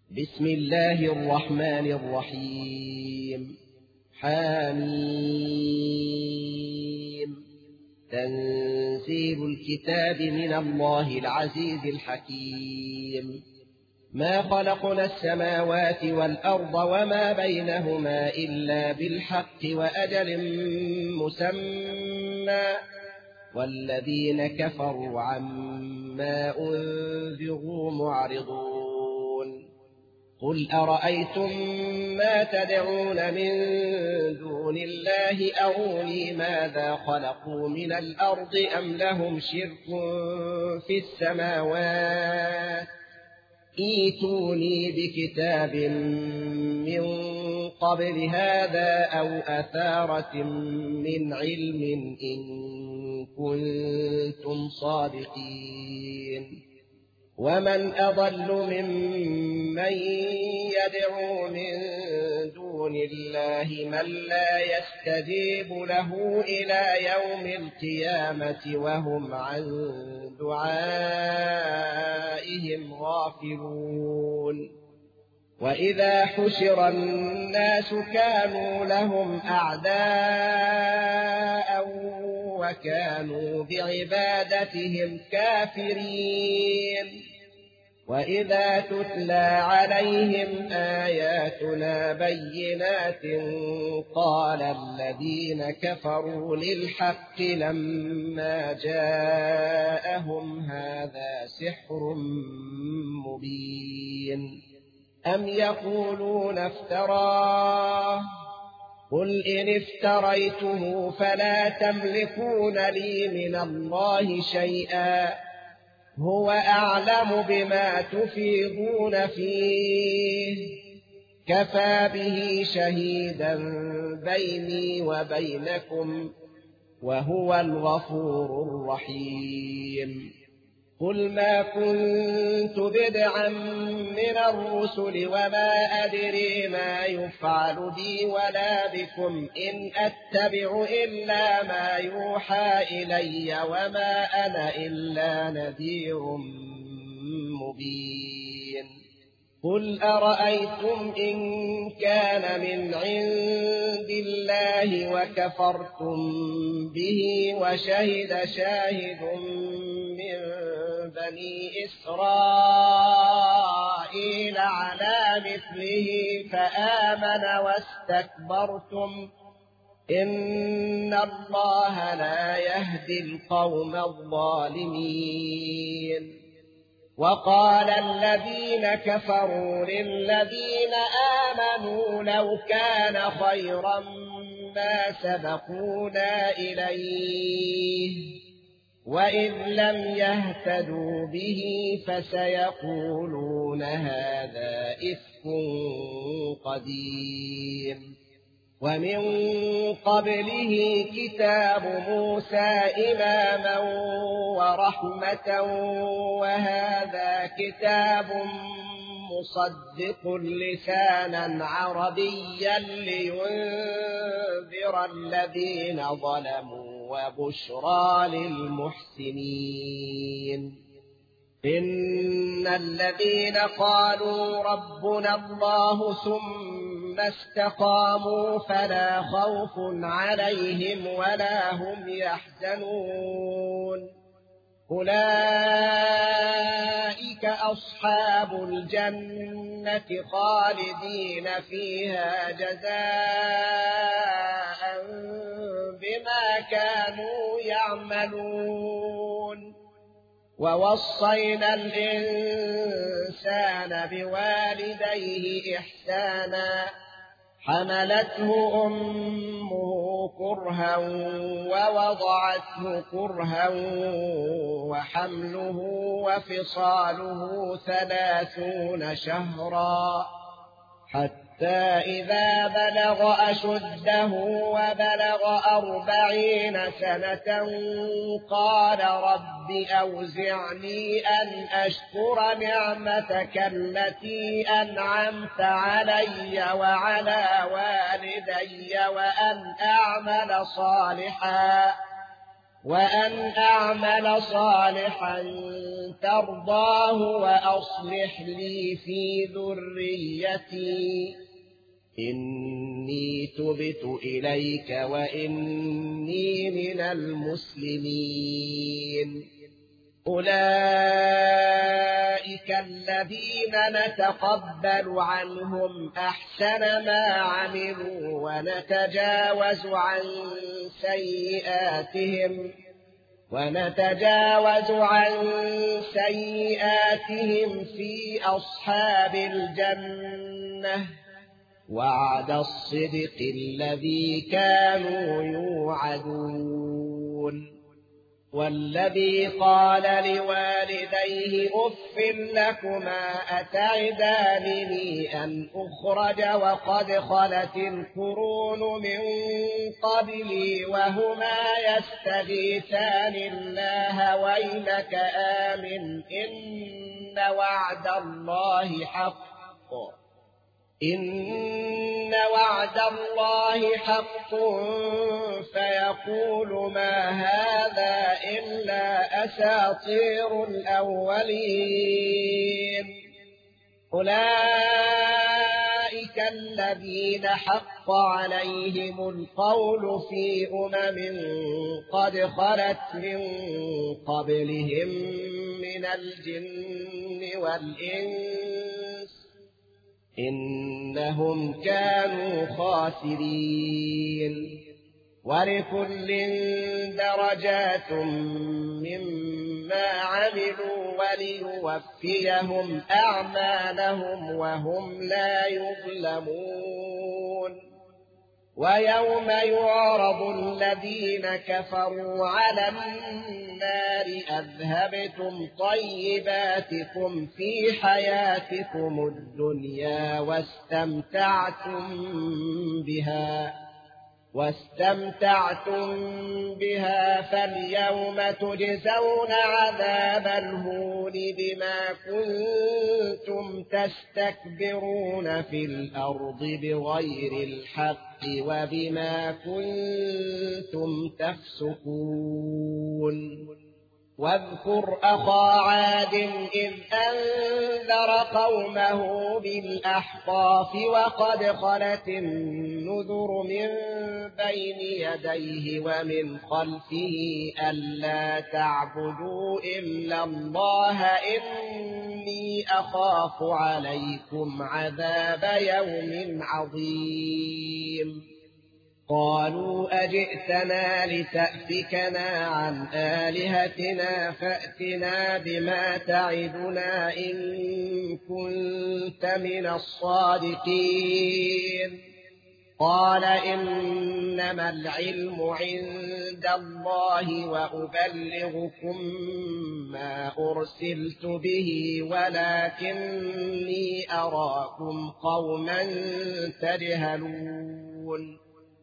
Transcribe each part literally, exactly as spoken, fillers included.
بسم الله الرحمن الرحيم. حميم. تنزيل الكتاب من الله العزيز الحكيم. ما خلقنا السماوات والأرض وما بينهما إلا بالحق وأجل مسمى، والذين كفروا عما أنذروا معرضون. قل أرأيتم ما تدعون من دون الله أروني ماذا خلقوا من الأرض أم لهم شرك في السماوات، ائتوني بكتاب من قبل هذا أو أثارة من علم إن كنتم صادقين. ومن أضل ممن يدعو من دون الله من لا يستجيب له إلى يوم القيامة وهم عن دعائهم غافلون. وإذا حشر الناس كانوا لهم أعداء وكانوا بعبادتهم كافرين. وإذا تتلى عليهم آياتنا بينات قال الذين كفروا للحق لما جاءهم هذا سحر مبين. أم يقولون افتراه، قل إن افتريته فلا تملكون لي من الله شيئا، هو أعلم بما تفيضون فيه، كفى به شهيدا بيني وبينكم وهو الغفور الرحيم. قل ما كنت بدعا من الرسل وما أدري ما يفعل بي ولا بكم إن أتبع إلا ما يوحى إلي وما أنا إلا نذير مبين. قل أرأيتم إن كان من عند الله وكفرتم به وشهد شاهد من بني إسرائيل على مثله فآمن واستكبرتم إن الله لا يهدي القوم الظالمين. وقال الذين كفروا للذين آمنوا لو كان خيرا ما سبقونا إليه وإذ لم يهتدوا به فسيقولون هذا إفك قديم. ومن قبله كتاب موسى إماما ورحمة وهذا كتاب مصدق لسانا عربيا لينذر الذين ظلموا وبشرى للمحسنين. إن الذين قالوا ربنا الله ثم استقاموا فلا خوف عليهم ولا هم يحزنون، أولئك أصحاب الجنة خالدين فيها جزاء بما كانوا يعملون. ووصينا الإنسان بوالديه إحسانا، حملته أمه كرها ووضعته كرها وحمله وفصاله ثلاثون شهرا حتى إذا بلغ أشده وبلغ أربعين سنة قال رب أوزعني أن أشكر نعمتك التي أنعمت علي وعلى والدي وأن أعمل صالحا وأن أعمل صالحا ترضاه وأصلح لي في ذريتي إني تبت إليك وإني من المسلمين. أولئك الذين نتقبل عنهم أحسن ما عملوا ونتجاوز عن سيئاتهم ونتجاوز عن سيئاتهم في أصحاب الجنة وعد الصدق الذي كانوا يوعدون. والذي قال لوالديه أف لكما أتعدانني أن أخرج وقد خلت القرون من قبلي وهما يستغيثان الله ويلك آمن إن وعد الله حق إن وعد الله حق فيقول ما هذا إلا أساطير الأولين. أولئك الذين حق عليهم القول في أمم قد خلت من قبلهم من الجن والإنس إنهم كانوا خاسرين. ولكل درجات مما عملوا وليوفيهم أعمالهم وهم لا يظلمون. ويوم يعرض الذين كفروا على النار أذهبتم طيباتكم في حياتكم الدنيا واستمتعتم بها واستمتعتم بها فاليوم تجزون عذاب الهون بما كنتم تستكبرون في الأرض بغير الحق وبما كنتم تفسقون. واذكر أخا عاد إذ أنذر قومه بالأحقاف وقد خلت النذر من بين يديه ومن خلفه ألا تعبدوا إلا الله إني أخاف عليكم عذاب يوم عظيم. قالوا أجئتنا لتأفكنا عن آلهتنا فأتنا بما تعدنا إن كنت من الصادقين. قال إنما العلم عند الله وأبلغكم ما أرسلت به ولكني أراكم قوما تجهلون.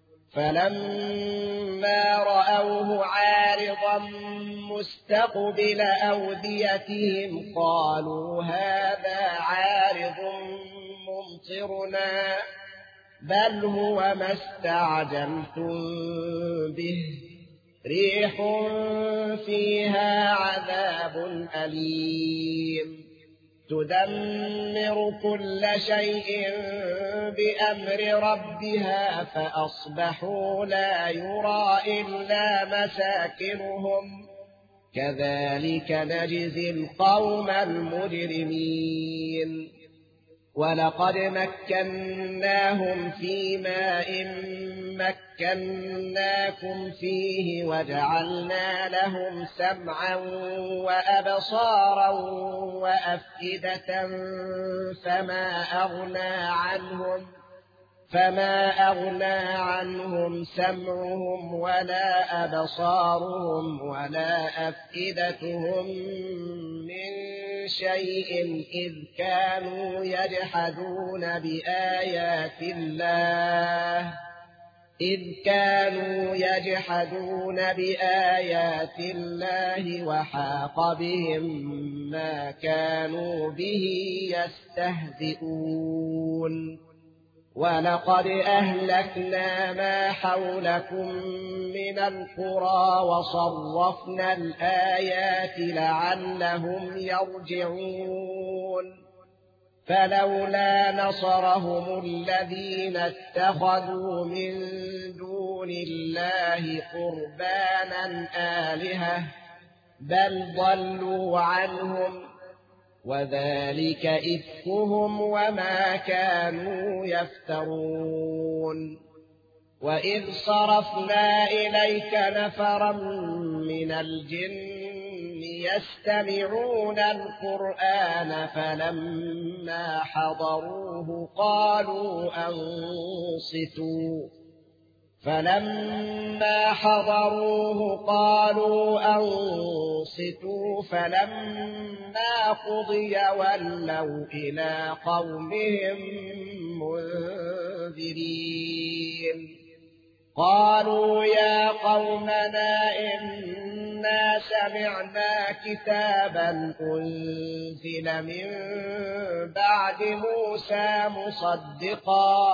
فلما رأوه عارضا مستقبل أوديتهم قالوا هذا عارض ممطرنا بل هو ما استعجلتم به ريح فيها عذاب أليم تدمر كل شيء بأمر ربها فأصبحوا لا يرى إلا مساكنهم كذلك نجزي القوم المجرمين. ولقد مكناهم في ماء مكناكم فيه وجعلنا لهم سمعا وأبصارا وأفئدة فما أغنى عنهم فما أغنى عنهم سمعهم ولا أبصارهم ولا أفئدتهم من شيء إذ كانوا يجحدون بآيات الله إذ كانوا يجحدون بآيات الله وحاق بهم ما كانوا به يستهزئون. ولقد أهلكنا ما حولكم من القرى وصرفنا الآيات لعلهم يرجعون فلولا نصرهم الذين اتخذوا من دون الله قربانا آلهة بل ضلوا عنهم وذلك إفكهم وما كانوا يفترون وإذ صرفنا إليك نفرا من الجن يستمعون القرآن فلما حضروه قالوا أنصتوا فلما حضروه قالوا أنصتوا فلما قضي ولوا إلى قومهم منذرين قالوا يا قومنا إنا سمعنا كتابا أنزل من بعد موسى مصدقا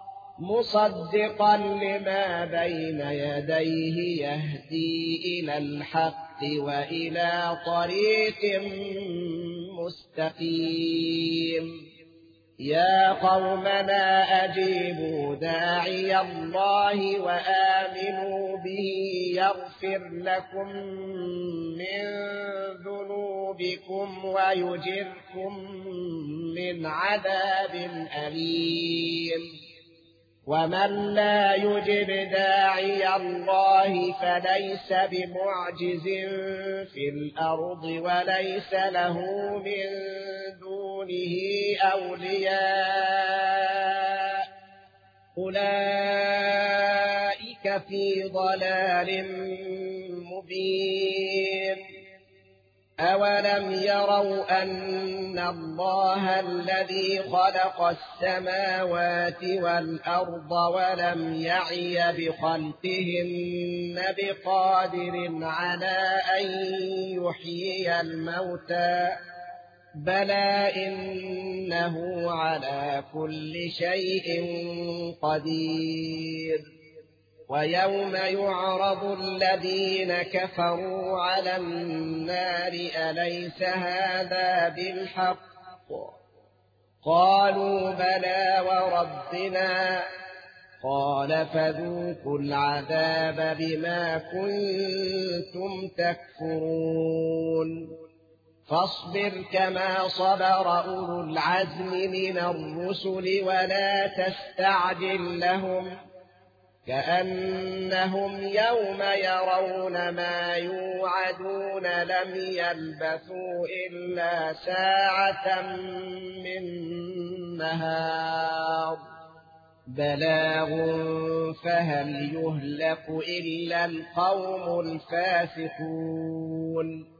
مصدقا لما بين يديه يهدي إلى الحق وإلى طريق مستقيم يا قومنا أجيبوا داعي الله وآمنوا به يغفر لكم من ذنوبكم ويجركم من عذاب أليم ومن لا يجب داعي الله فليس بمعجز في الأرض وليس له من دونه أولياء أولئك في ضلال مبين أولم يروا أن الله الذي خلق السماوات والأرض ولم يعي بخلقهن بقادر على أن يحيي الموتى بلى إنه على كل شيء قدير ويوم يعرض الذين كفروا على النار أليس هذا بالحق قالوا بلى وربنا قال فذوقوا العذاب بما كنتم تكفرون فاصبر كما صبر أولو العزم من الرسل ولا تستعجل لهم كأنهم يوم يرون ما يوعدون لم يلبثوا إلا ساعة من نهار بلاغ فهل يهلك إلا القوم الفاسقون